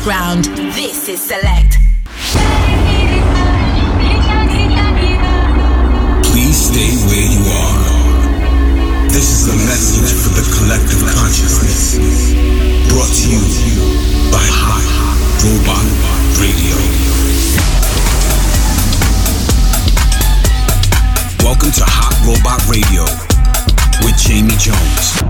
underground. This is Select. Please stay where you are. This is a message for the collective consciousness. Brought to you by Hot Robot Radio. Welcome to Hot Robot Radio with Jamie Jones.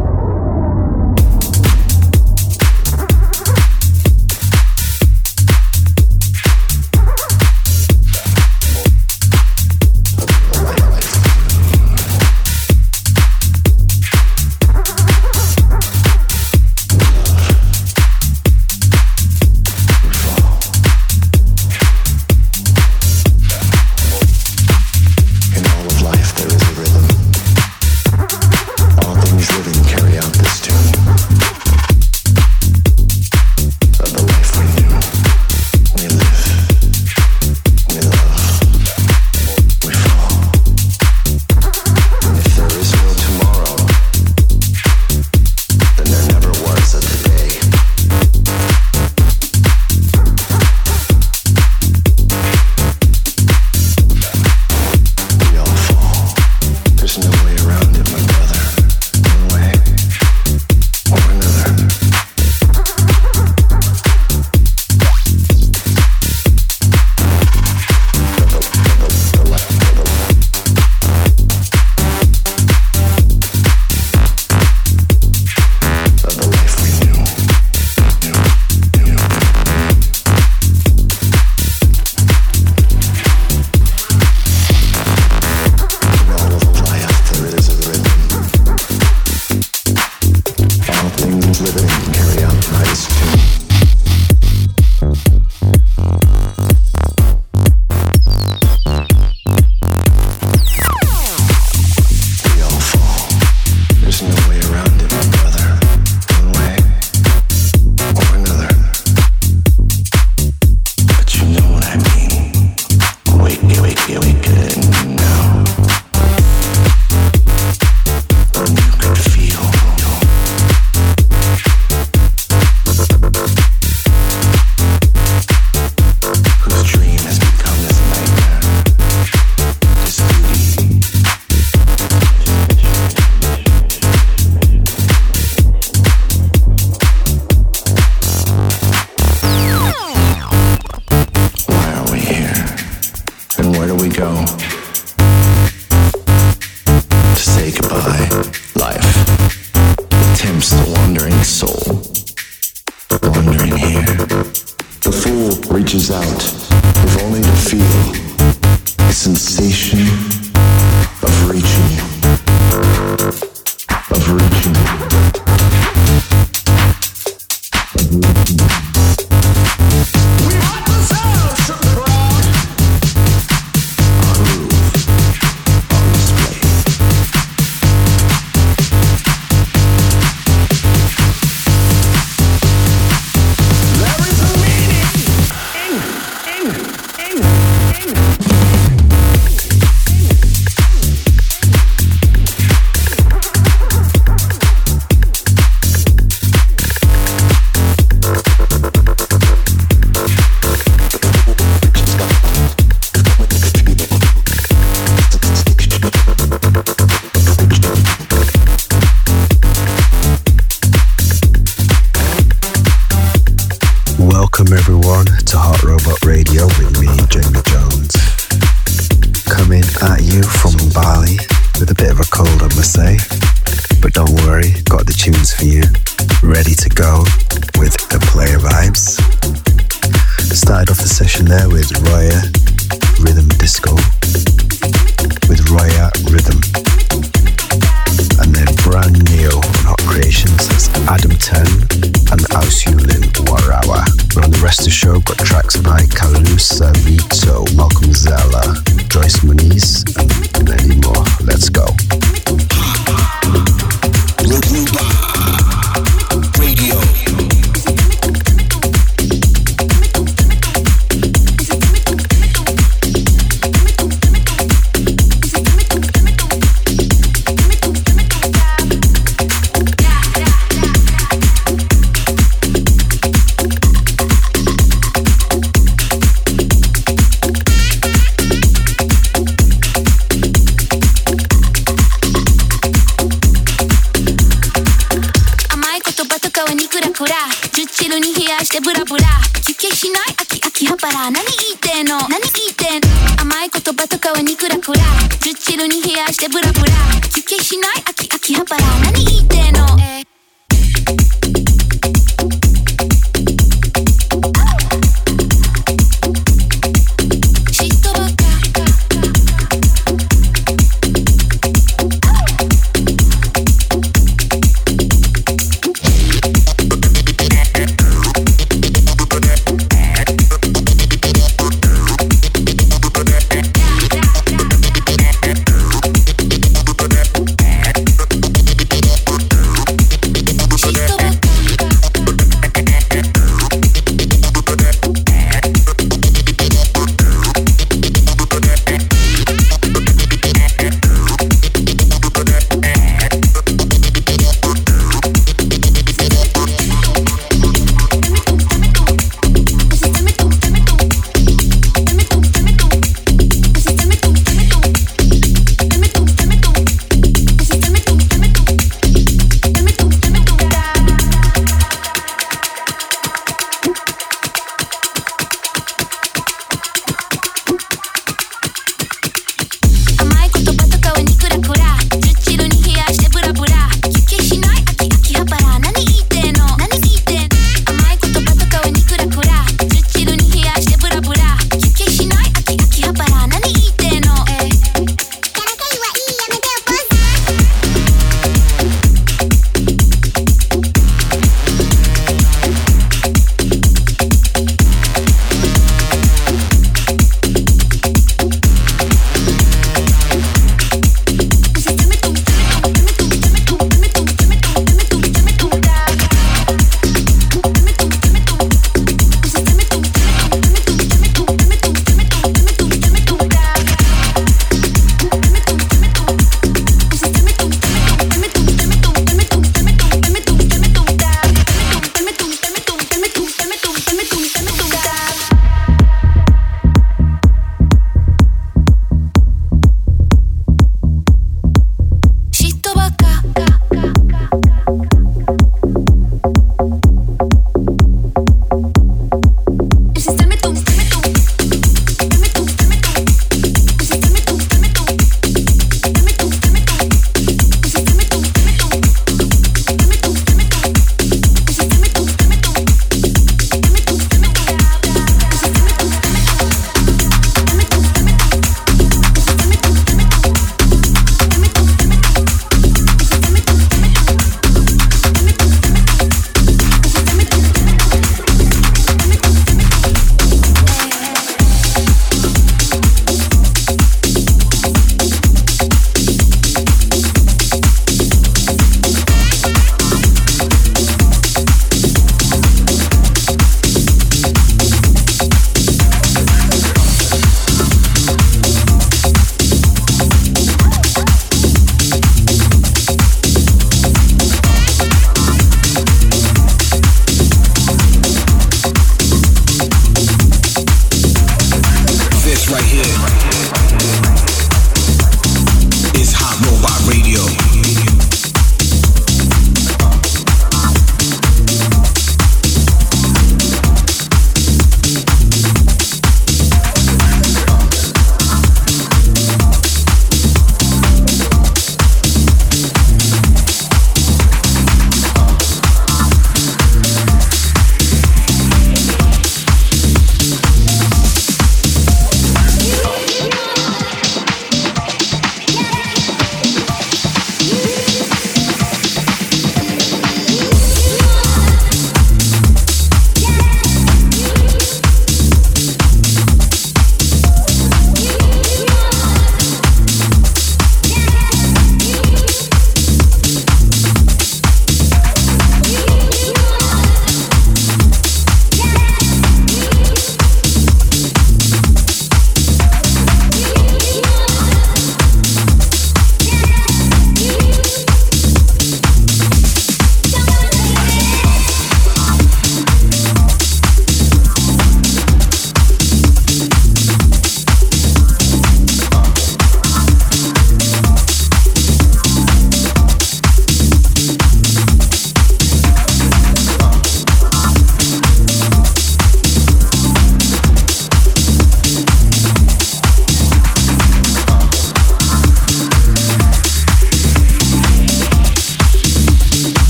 ラ休憩しない秋葉原何言ってんの何言ってん甘い言葉とかはにクラクラジュチルに冷やしてブラブラ休憩しない秋葉原何言ってんの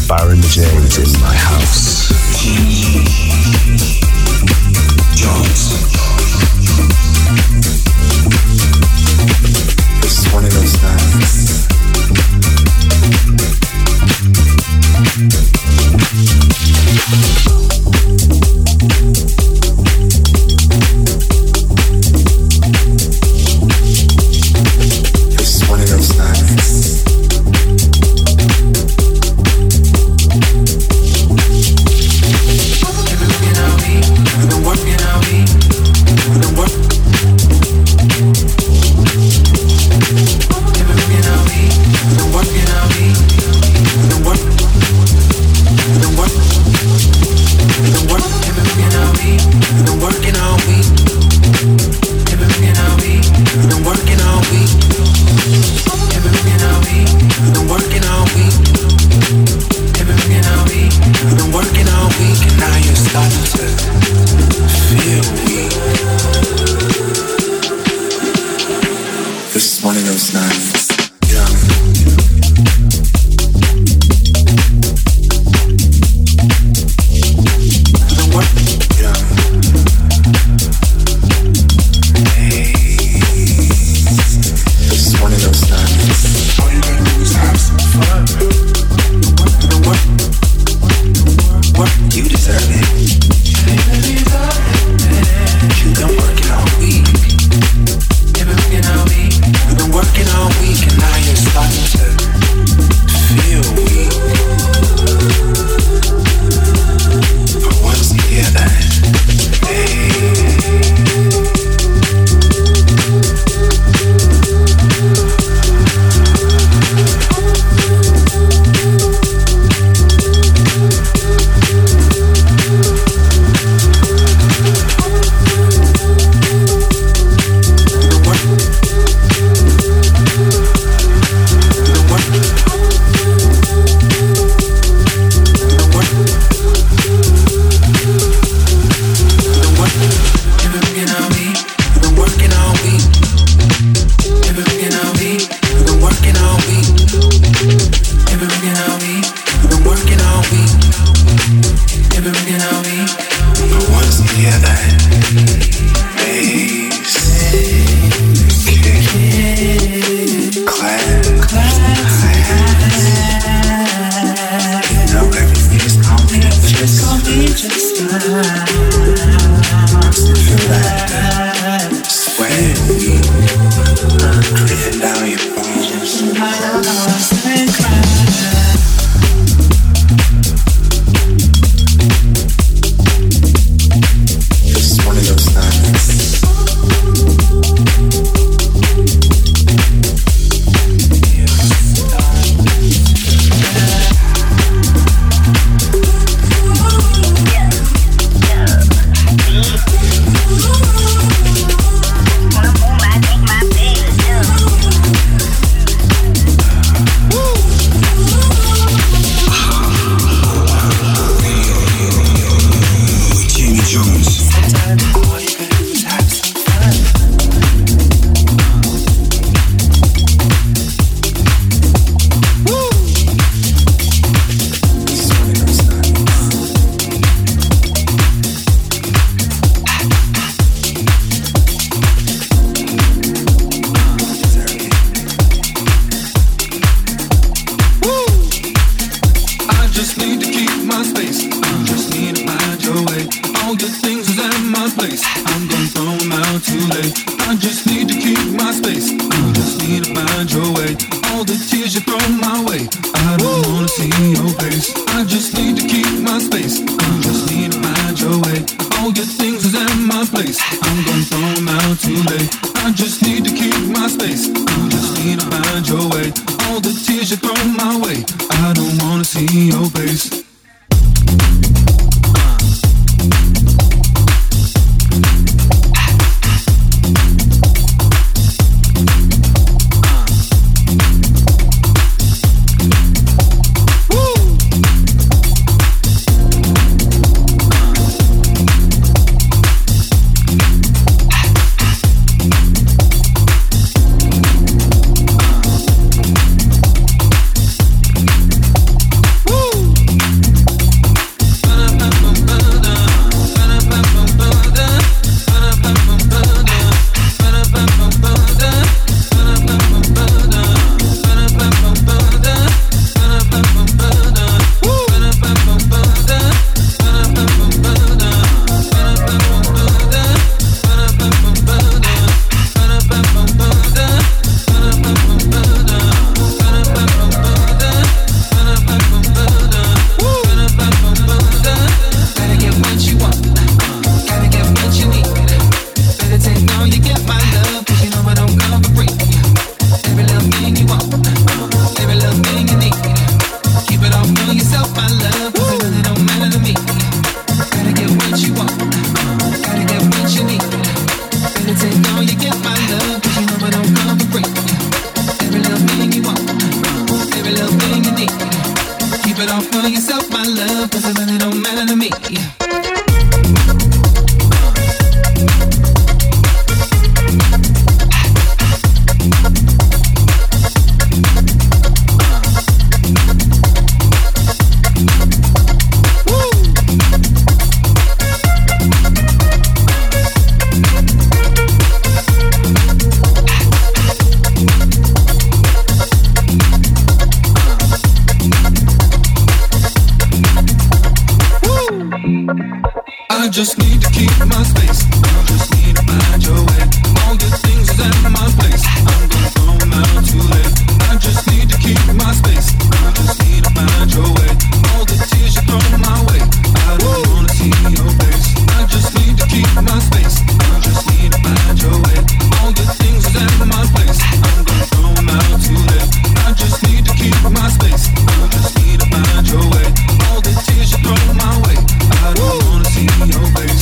Byron James in my house. Jones. It's one of those nights. It's one of those nights. love, 'cause it really don't matter to me. I just need to keep my space. You just need to find your way. All the things is at my place. I'm gonna throw them out too late. I just need to keep my space. You just need to find your way. All the tears you throw my way. I don't wanna see your face. I just need to keep my space. You just need to find your way. All the things is at my place. I'm gonna throw them out too late. I just need to keep my space. You just need to find your way. All the tears you throw my way. I don't wanna see your face.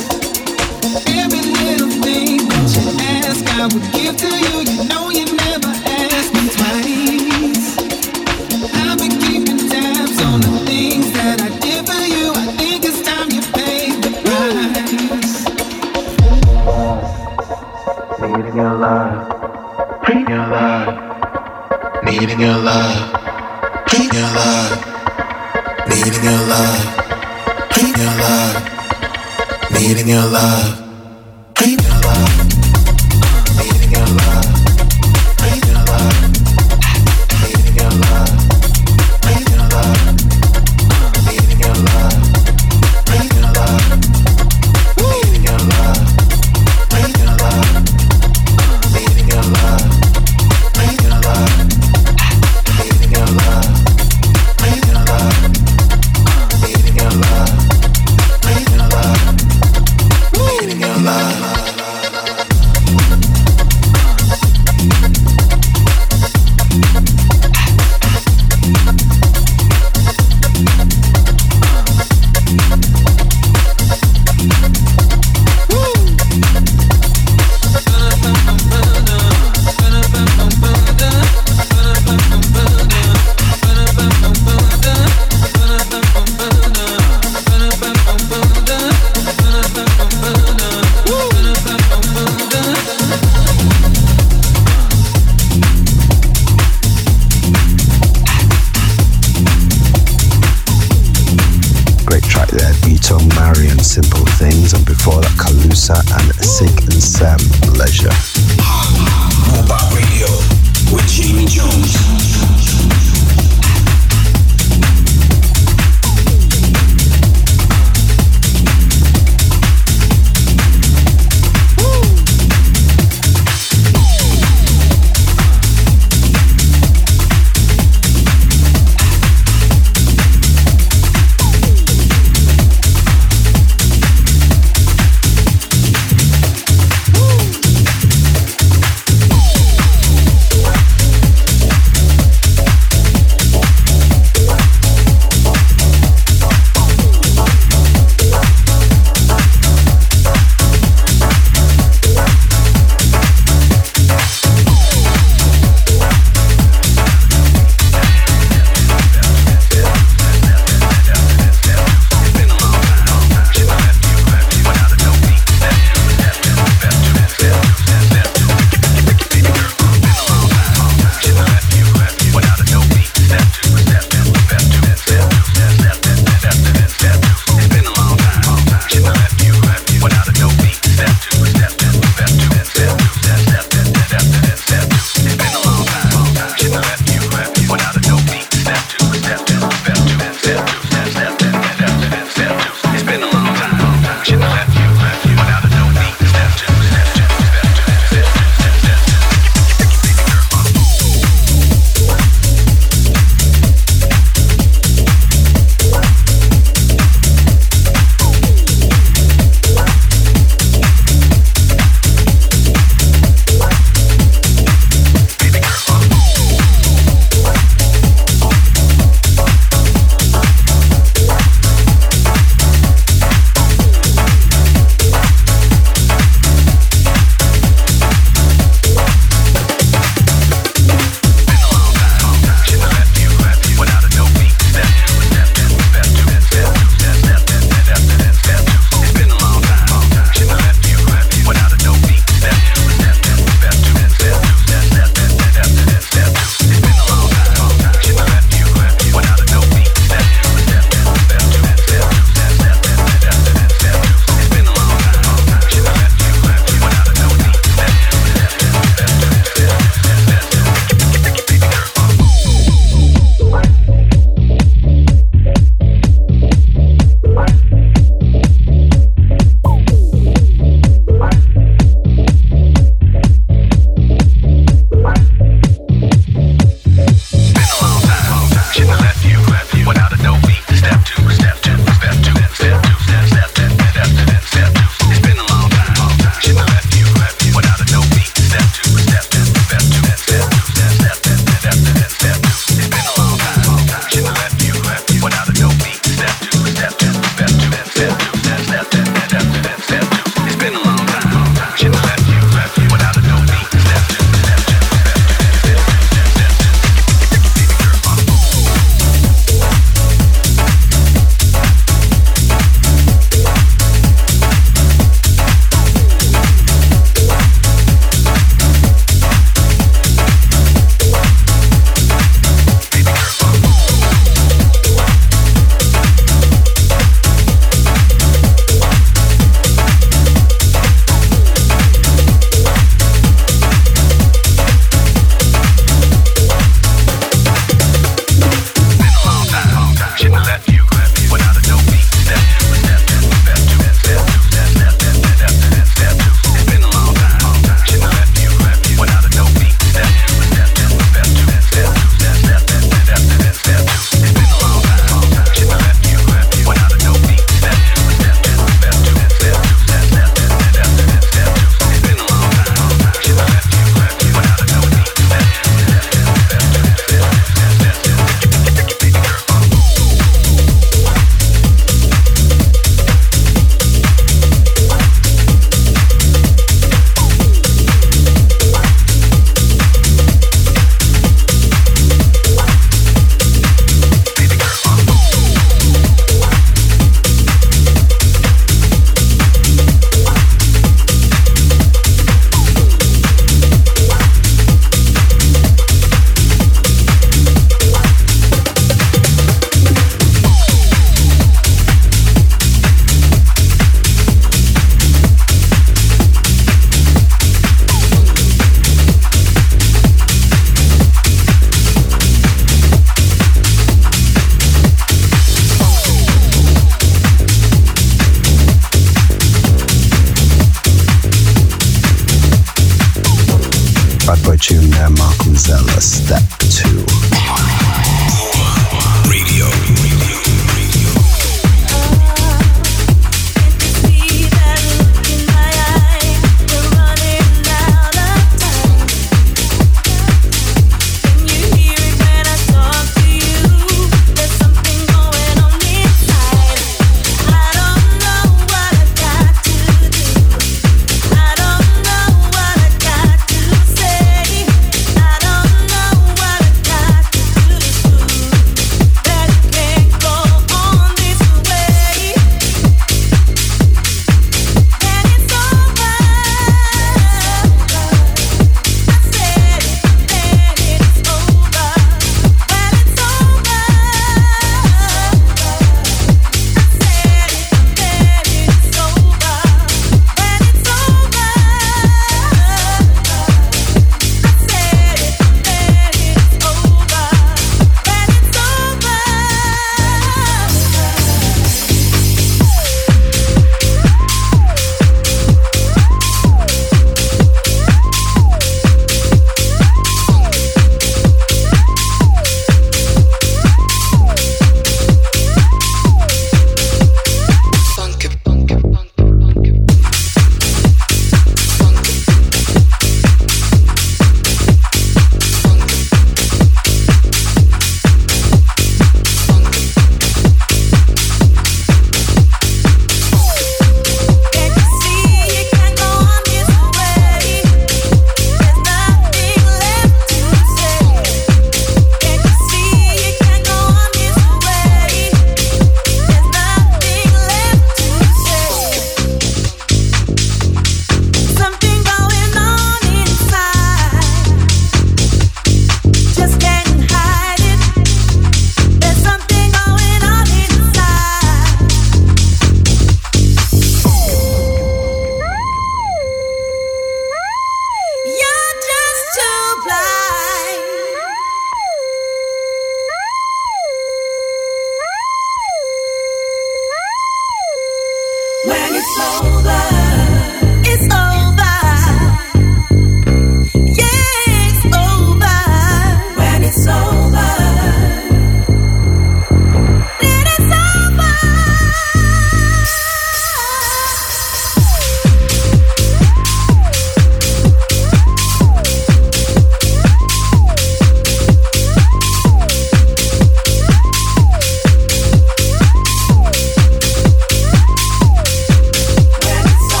When it's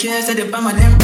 care, say the permanent.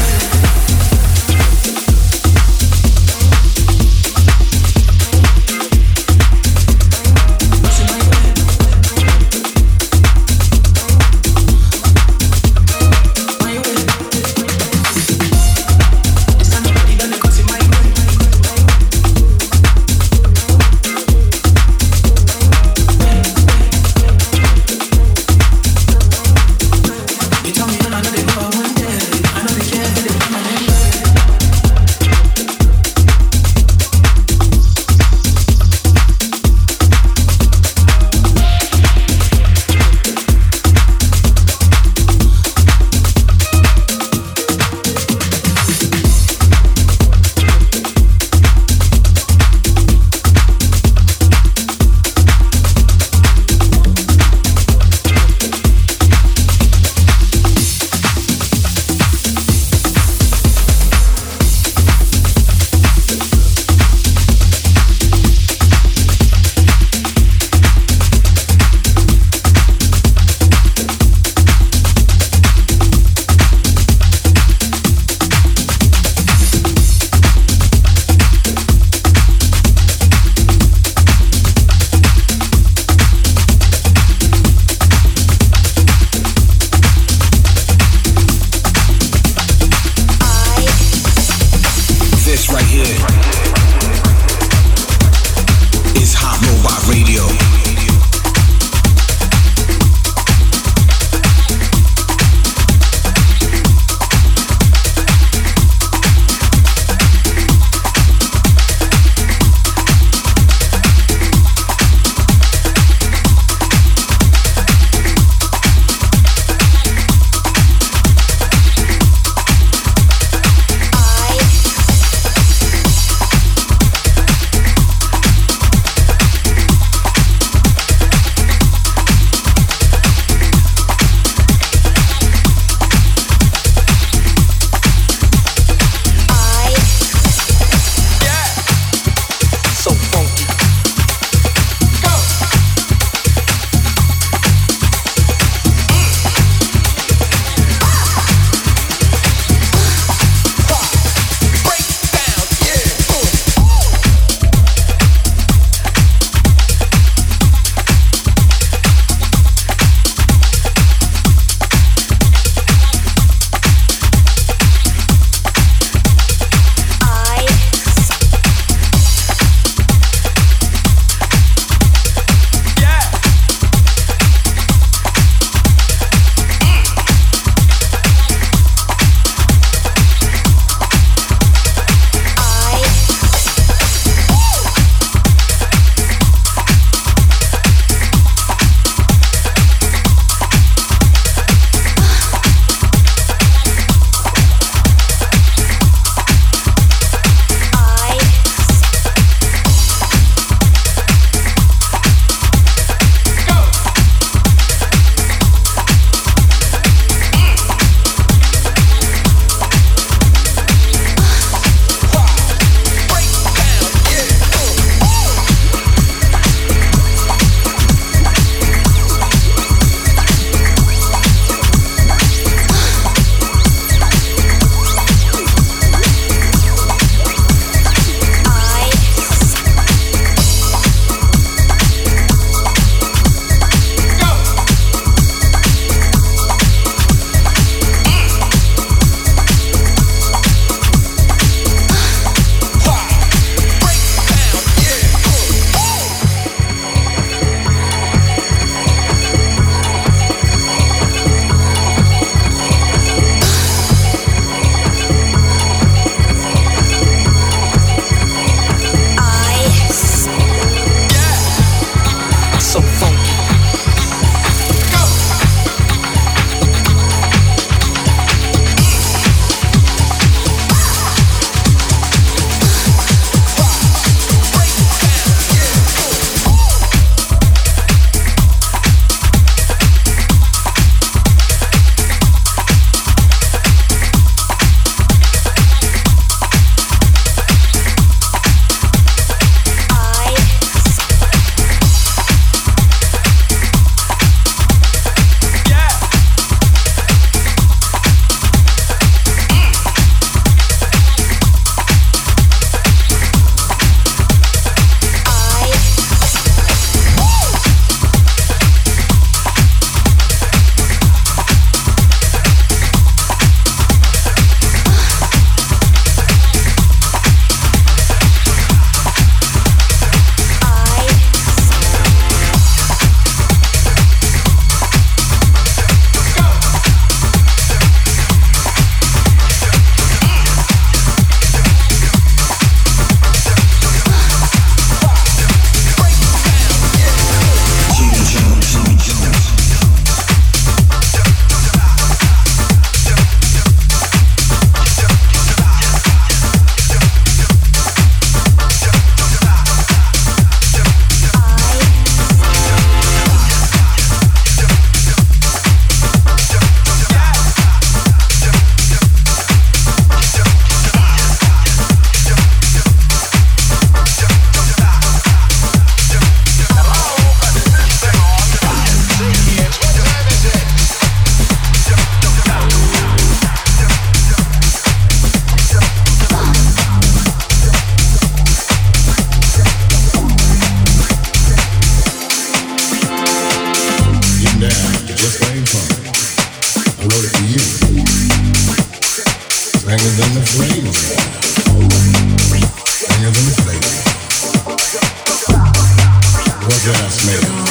that I smell?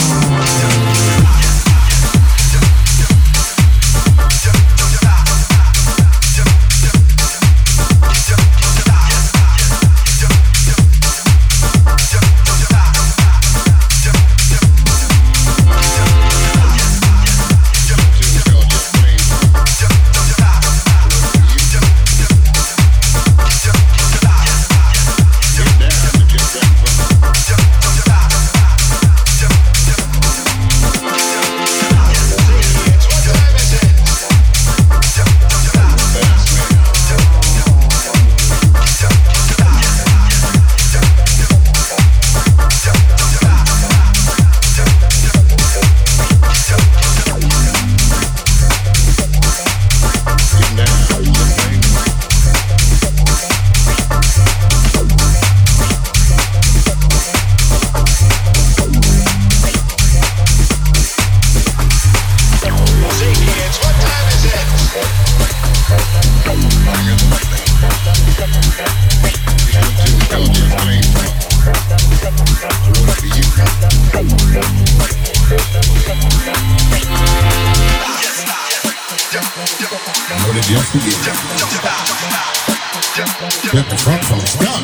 Let the front from stop.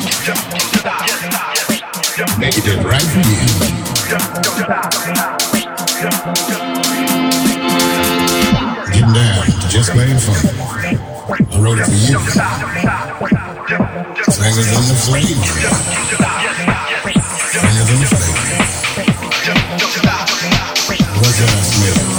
Make it right for you. Getting down to just plain fun. I wrote it for you. Fingers in the flame. Fingers in the flame. What's that I smell?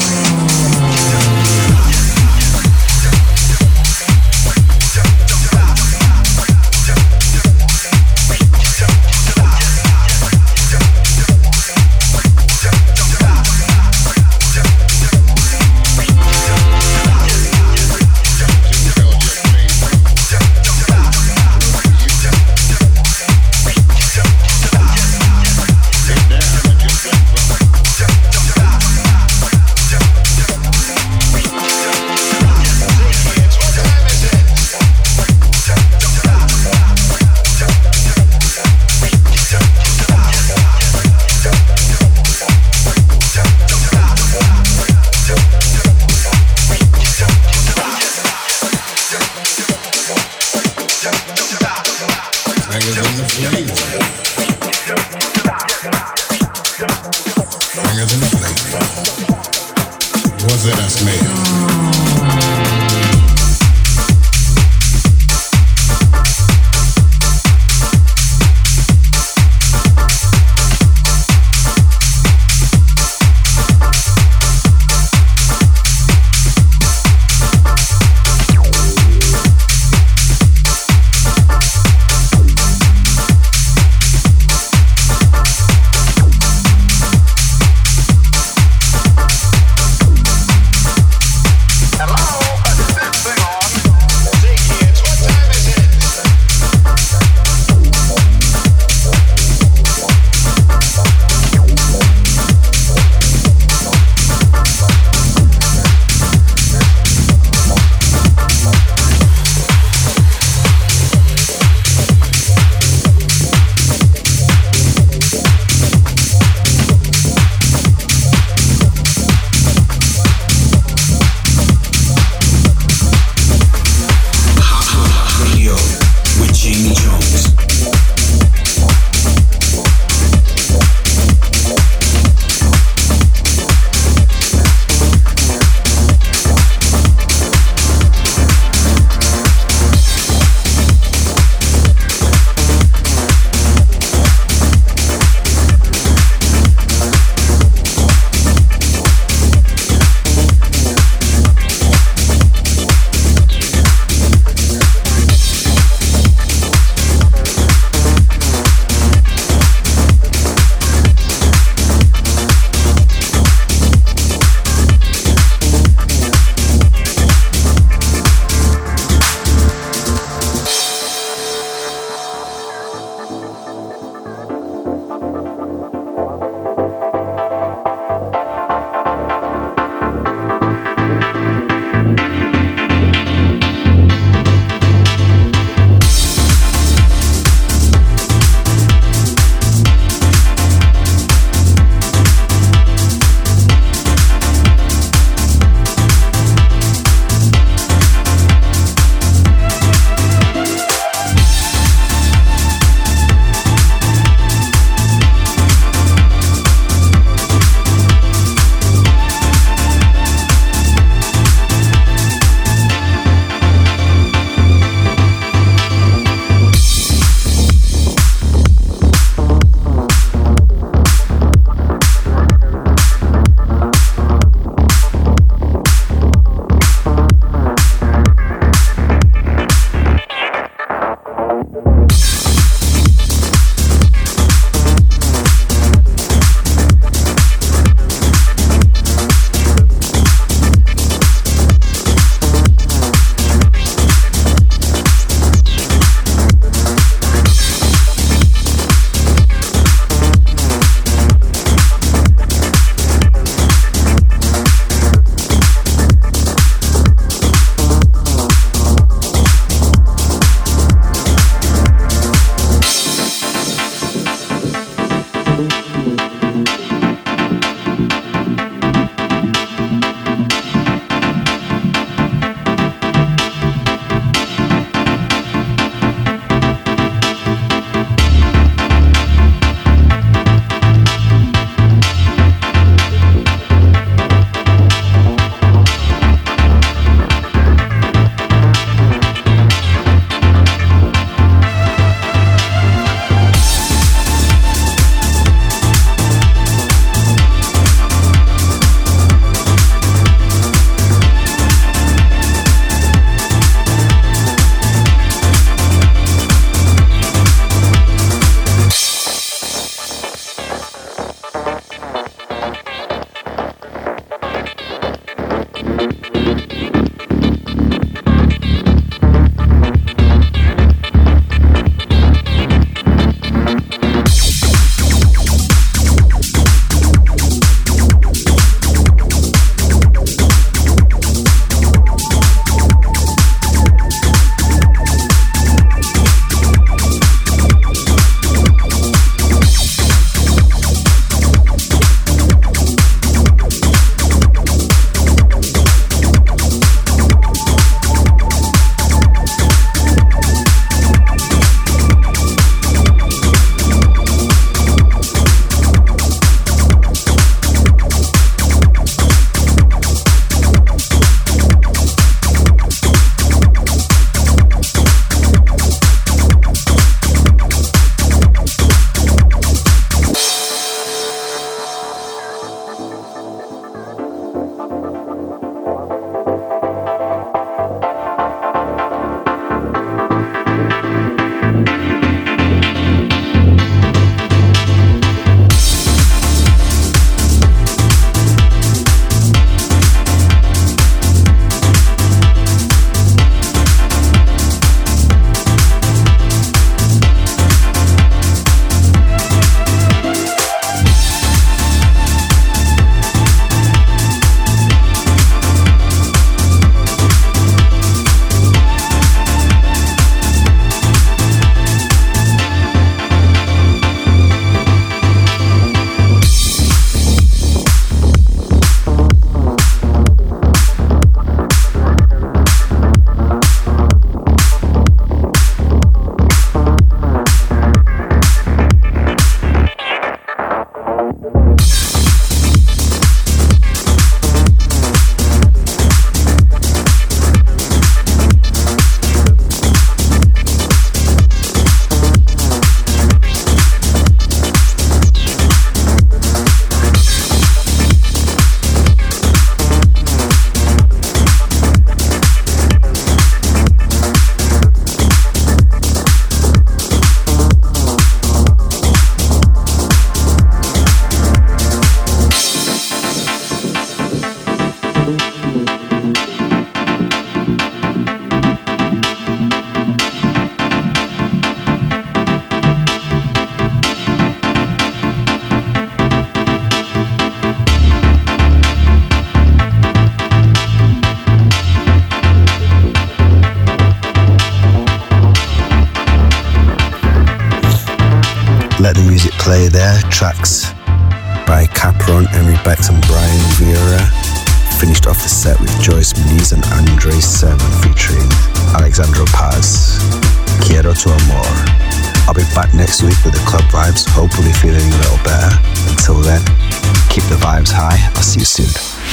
music play there. Tracks by Capron, Emery Bex and Brian Vieira. Finished off the set with Joyce Muniz and Andre 7 featuring Alexandro Paz. Quiero tu amor. I'll be back next week with the club vibes, hopefully feeling a little better. Until then, keep the vibes high. I'll see you soon.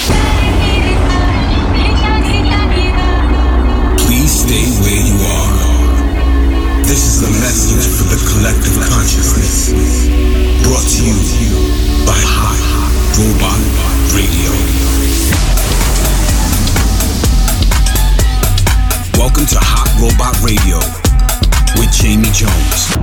Please stay where you are. This is the message for the collective consciousness. Brought to you by Hot Robot Radio. Welcome to Hot Robot Radio with Jamie Jones.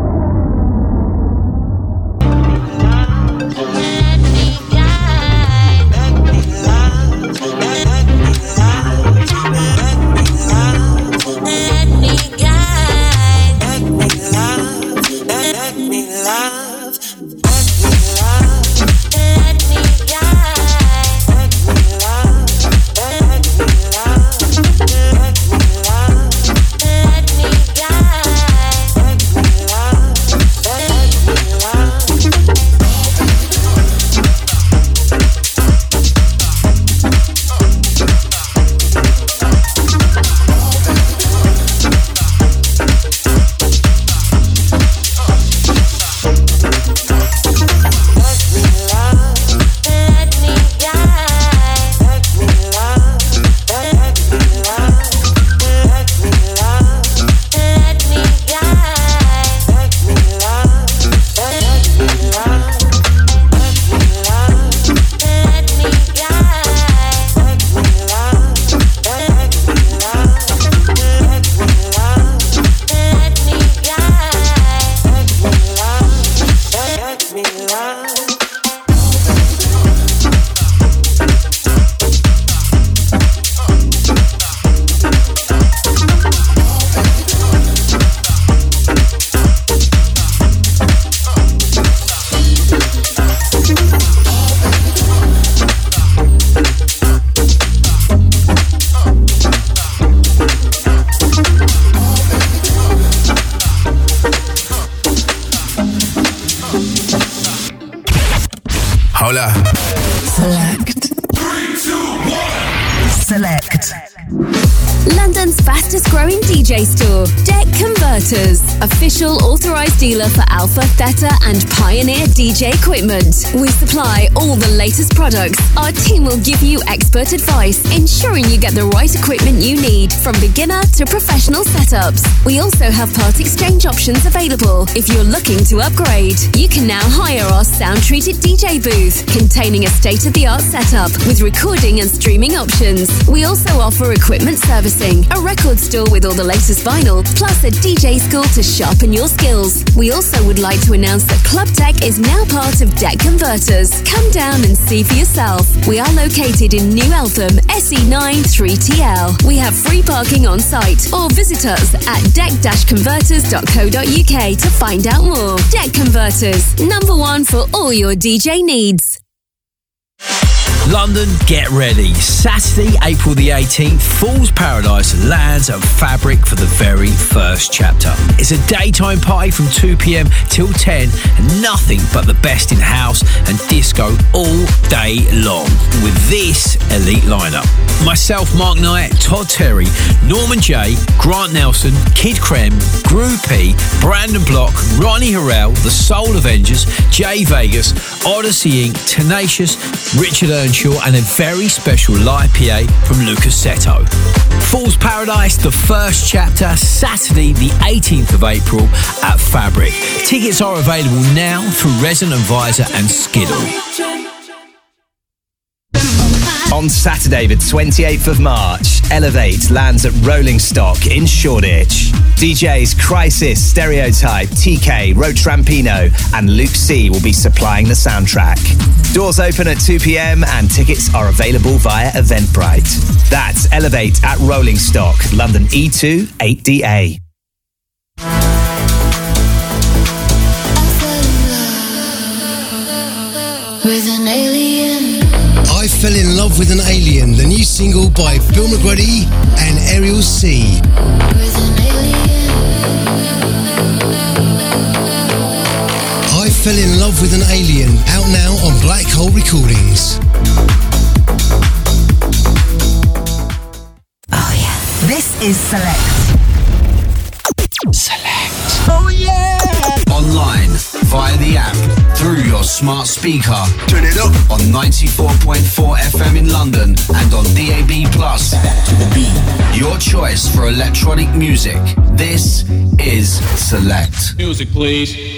Hola. Select. 3, 2, 1. Select. London's fastest growing DJ store, Deck Converters, official authorised dealer for Alpha, Theta and Pioneer DJ equipment. We supply all the latest products. Our team will give you expert advice, ensuring you get the right equipment you need, from beginner to professional setups. We also have part exchange options available. If you're looking to upgrade, you can now hire our sound-treated DJ booth, containing a state-of-the-art setup with recording and streaming options. We also offer equipment servicing, a record store with all the latest vinyl, plus a DJ school to sharpen your skills. We also would like to announce that Club Deck is now part of Deck Converters. Come down and see for yourself. We are located in New Eltham, SE9 3TL. We have free parking on site, or visit us at deck-converters.co.uk to find out more. Deck Converters, #1 for all your DJ needs. London, get ready. Saturday, April the 18th, Fool's Paradise lands at Fabric for the very first chapter. It's a daytime party from 2 p.m. till 10, and nothing but the best in house and disco all day long, with this elite lineup. Myself, Mark Knight, Todd Terry, Norman J, Grant Nelson, Kid Krem, Groupie, Brandon Block, Ronnie Harrell, The Soul Avengers, Jay Vegas, Odyssey Inc., Tenacious, Richard Earnshaw, and a very special live PA from Lucas Seto. Fool's Paradise, the first chapter, Saturday the 18th of April at Fabric. Tickets are available now through Resident Advisor and Skiddle. On Saturday, the 28th of March, Elevate lands at Rolling Stock in Shoreditch. DJs Crisis, Stereotype, TK, Ro Trampino and Luke C will be supplying the soundtrack. Doors open at 2 p.m. and tickets are available via Eventbrite. That's Elevate at Rolling Stock, London E2 8DA. With an alien. I Fell in Love with an Alien, the new single by Bill McGrady and Ariel C. I Fell in Love with an Alien, out now on Black Hole Recordings. Oh yeah, this is Select. Oh yeah! Online, via the app, through your smart speaker. Turn it up on 94.4 FM in London and on DAB+. Your choice for electronic music. This is Select. Music, please.